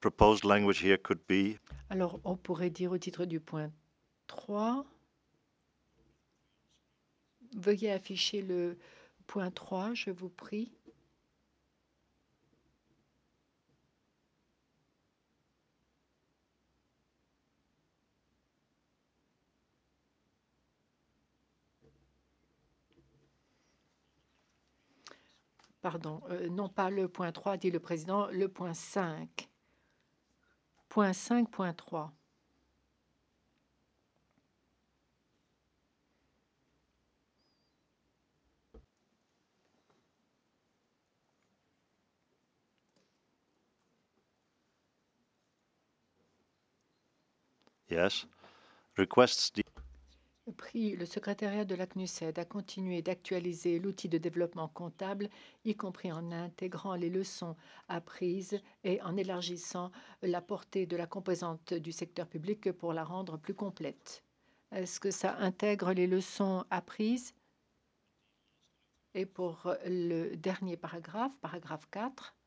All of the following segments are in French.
proposed language here could be Alors, on pourrait dire au titre du point 3, veuillez afficher le point 3, je vous prie. Pardon, non pas le point 3, dit le président, le point 5. Point 5.3. yes, requests the Prie le secrétariat de la CNUSED à continuer d'actualiser l'outil de développement comptable, y compris en intégrant les leçons apprises et en élargissant la portée de la composante du secteur public pour la rendre plus complète. Est-ce que ça intègre les leçons apprises? Et pour le dernier paragraphe, paragraphe 4,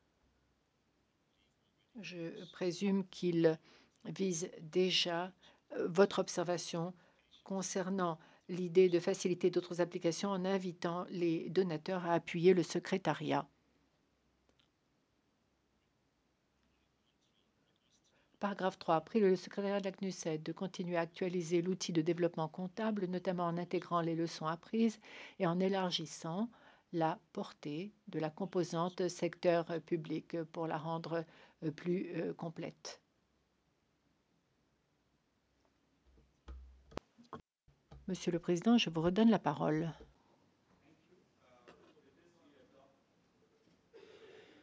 je présume qu'il vise déjà votre observation concernant l'idée de faciliter d'autres applications en invitant les donateurs à appuyer le secrétariat. Paragraphe 3. Prie le secrétariat de la CNUSED de continuer à actualiser l'outil de développement comptable, notamment en intégrant les leçons apprises et en élargissant la portée de la composante secteur public pour la rendre plus complète. Monsieur le Président, je vous redonne la parole.